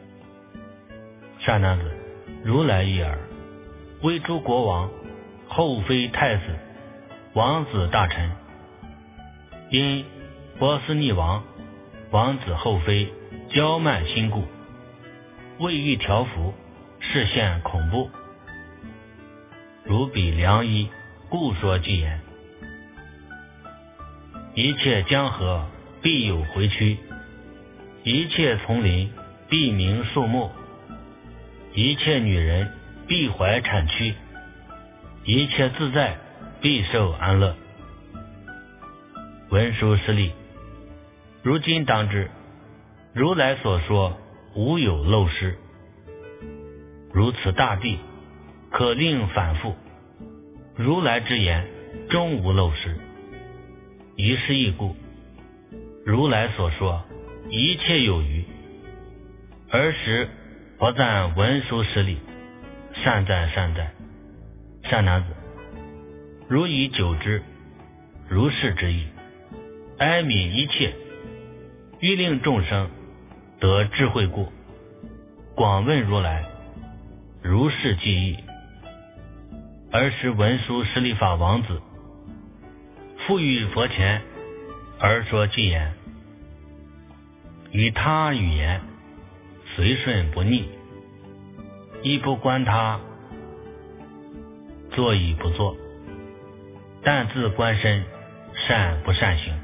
善男子，如来一耳，为诸国王、后妃、太子、王子、大臣，因波斯匿王、王子后妃骄慢心故，未欲调伏，视现恐怖。如彼良医，故说偈言：一切江河必有回曲，一切丛林必名树木，一切女人必怀产躯，一切自在必受安乐。文殊师利，如今当知，如来所说无有漏失。如此大地，可令反复，如来之言终无漏失。一是一故，如来所说一切有余。尔时佛赞文殊师利：善哉善哉，善男子，如以久之，如是之意，哀悯一切，欲令众生得智慧故，广问如来，如是记忆。尔时文殊师利法王子复于佛前，而说偈言：与他语言，随顺不逆，亦不观他作与不作，但自观身，善不善行。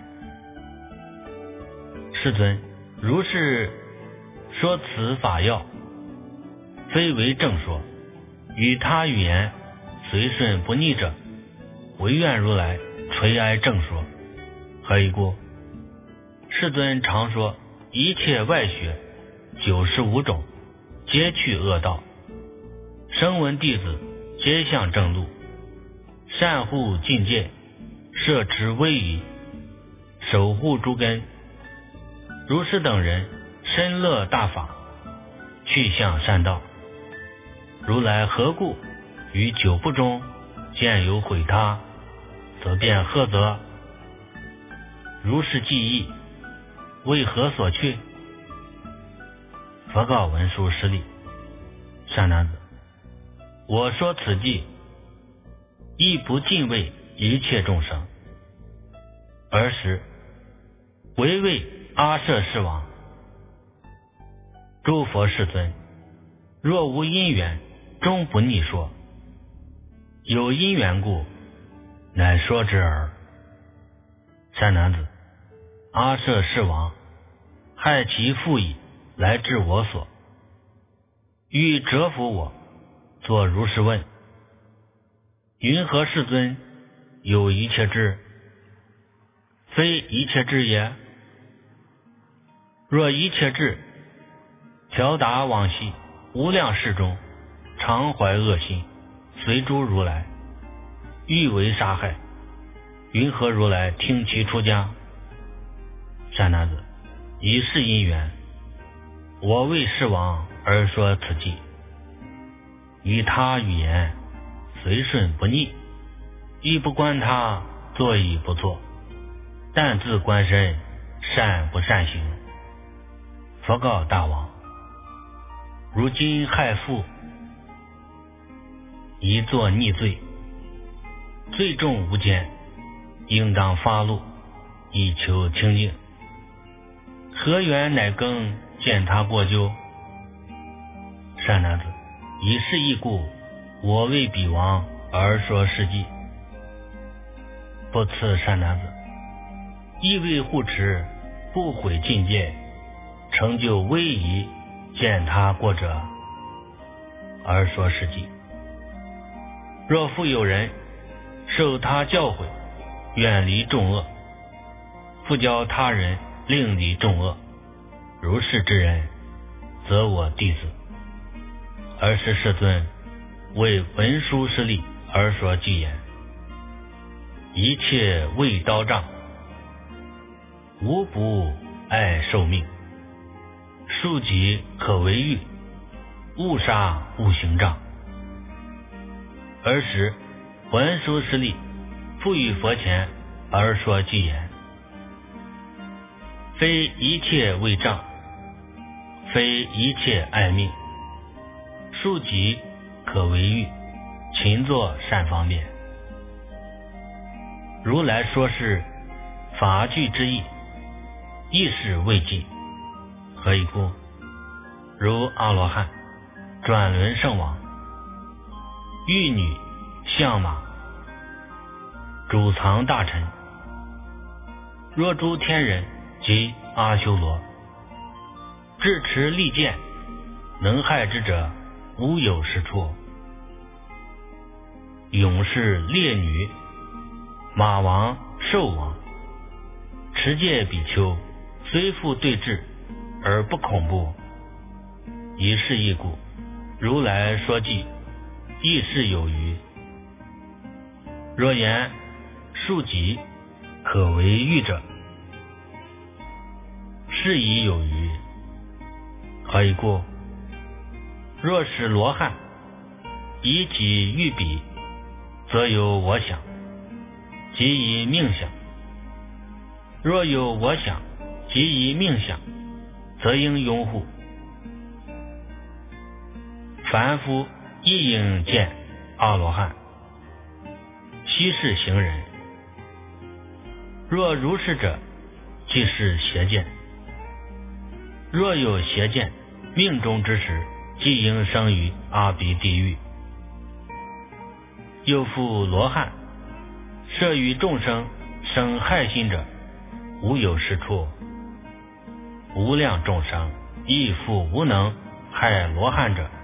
世尊，如是说此法要，非为正说，与他语言随顺不逆者，唯愿如来垂哀正说。何以故？世尊常说一切外学95种，皆去恶道，声闻弟子皆向正路，善护境界，摄持威仪，守护诸根。如是等人深乐大法，去向善道。如来何故于9部中见有毁他，则便呵责如是记忆，为何所去？佛告文殊师利：善男子，我说此记，亦不尽为一切众生，尔时唯为阿舍世王。诸佛世尊，若无因缘，终不逆说；有因缘故，乃说之耳。善男子，阿舍世王害其父已，来至我所，欲折服我，作如是问：云何世尊有一切智？非一切智也。若一切智，调达往昔无量世中，常怀恶心，随诸如来，欲为杀害，云何如来听其出家？善男子，以是因缘，我为世王而说此记，与他语言随顺不逆，亦不观他作与不作，但自观身善不善行。佛告大王：如今害父，已作逆罪，罪重无间，应当发怒，以求清净。何缘乃更见他过咎？善男子，以是义故，我为彼王而说是记。不次善男子，亦为护持不毁境界，成就威仪见他过者而说是记。若复有人受他教诲，远离众恶，复教他人另离众恶，如是之人，则我弟子。尔时世尊为文殊师利而说偈言：一切为刀杖，无不爱受命，庶己可为欲，勿杀勿行杖。尔时文殊师利复于佛前而说偈言：非一切为杖，非一切爱命，庶己可为欲，勤作善方便。如来说是法句之意，亦是未尽。何以故？如阿罗汉转轮圣王，玉女象马，主藏大臣，若诸天人及阿修罗，智持利剑，能害之者无有是处。勇士烈女，马王兽王，持戒比丘，虽复对峙而不恐怖。以是义故，如来说偈，亦是有余。若言庶己可为欲者，是已有余。何以故？若使罗汉以己欲彼，则有我想，即以命想；若有我想，即以命想，则应拥护。凡夫亦应见阿罗汉，悉是行人。若如是者，即是邪见。若有邪见，命中之时，即应生于阿鼻地狱。又复罗汉，摄于众生生害心者，无有是处。无量众生亦复无能害罗汉者。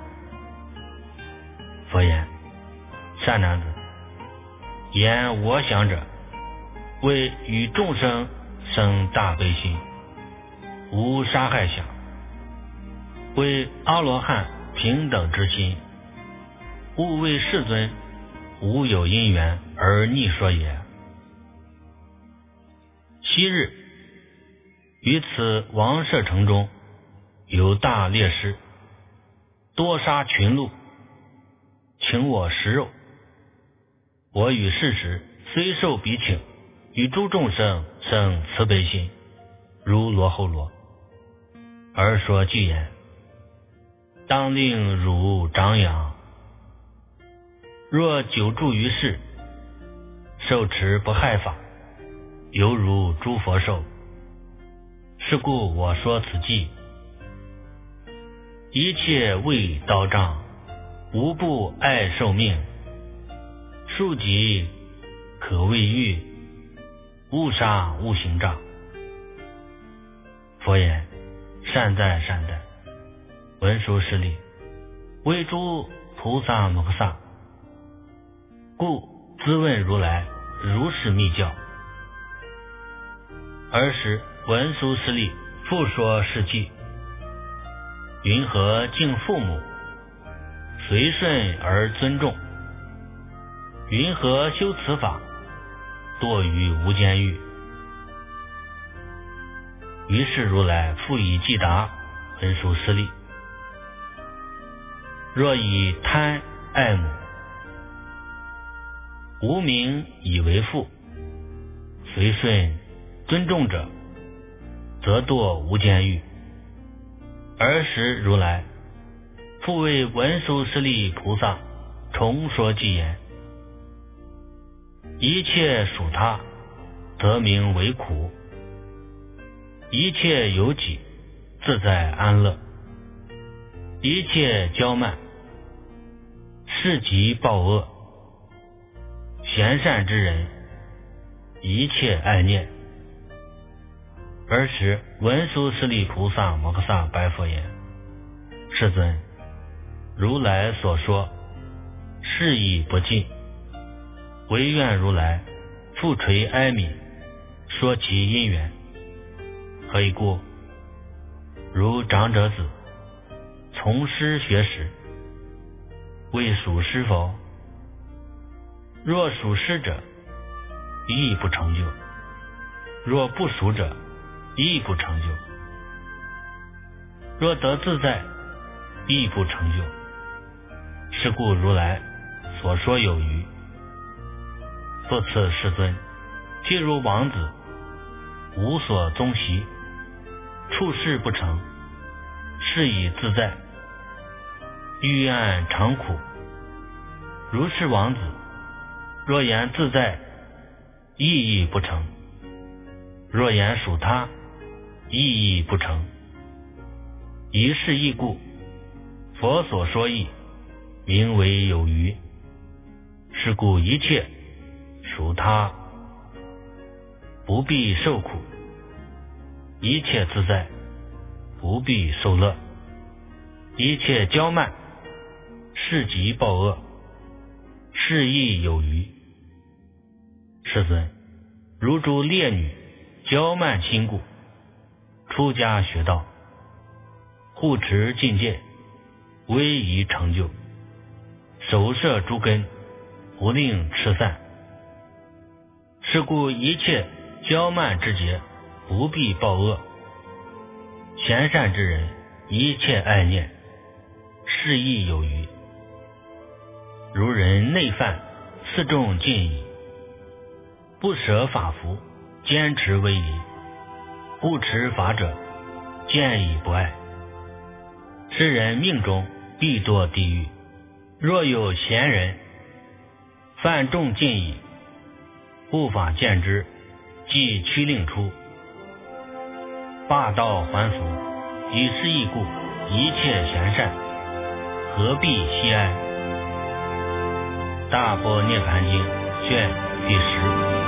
佛言：善男子，言我想者，为与众生生大悲心，无杀害想，为阿罗汉平等之心，勿为世尊无有因缘而逆说也。昔日于此王舍城中，有大猎师，多杀群鹿，请我食肉。我与世时虽受彼请， 与诸众生生慈悲心，如罗睺罗，而说具言：当令汝长养。若久住于世，受持不害法，犹如诸佛寿。是故我说此偈，一切为刀杖，无不爱受命。庶己可谓欲，勿杀勿行障。佛言：善哉善哉，文殊师利，为诸菩萨摩诃萨，故咨问如来如是密教。尔时文殊师利复说是偈：云何敬父母，随顺而尊重？云何修此法，堕于无间狱？于是如来复以偈答文殊师利：若以贪爱母，无名以为父，随顺尊重者，则堕无间狱。尔时如来复为文殊师利菩萨重说偈言：一切属他，则名为苦；一切有己，自在安乐；一切骄慢，是即报恶；贤善之人，一切爱念。尔时文殊师利菩萨摩诃萨白佛言：世尊，如来所说是已不尽，唯愿如来复垂哀悯，说其因缘。何以故？如长者子从师学时，为属师否？若属师者，亦不成就；若不属者，亦不成就；若得自在，亦不成就。是故如来所说有余。复次世尊，譬如王子无所踪习，处事不成，是以自在，欲暗常苦。如是王子，若言自在，意义不成；若言属他，意义不成。以是义故，佛所说义，名为有余。是故一切属他，不必受苦；一切自在，不必受乐；一切骄慢，是即报恶，是亦有余。世尊，如诸烈女骄慢心故，出家学道，护持禁戒，威仪成就，守摄诸根，不令痴散。是故一切骄慢之劫，不必报恶；贤善之人，一切爱念，是亦有余。如人内犯，四众尽矣，不舍法服，坚持威仪，护持法者，见以不爱。是人命中必堕地狱。若有贤人，犯众尽矣，护法见之，即驱令出，罢道还俗。以是义故，一切贤善，何必惜爱？大般涅盘经卷第10。